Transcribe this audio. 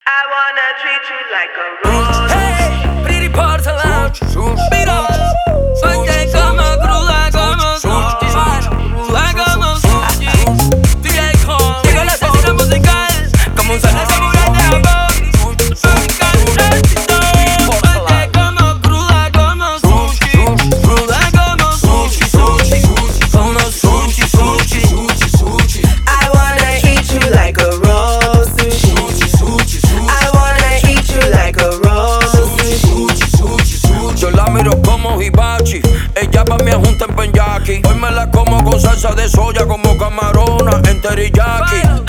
I wanna treat you like a rose. Hey, pretty porcelain. Mira, suelte como cruda como sushi. Cruda como sushi. DJ Con, llegó la asesina musical. Como un sol de samurai de Japón. Soy cantante. Suelte como cruda como sushi. Cruda como sushi. Como sushi. I wanna eat you like a rose. I wanna eat you like a rose. Yo la miro como hibachi. Ella pa' mí es un tempanyaki. Hoy me la como con salsa de soya como camarona en teriyaki.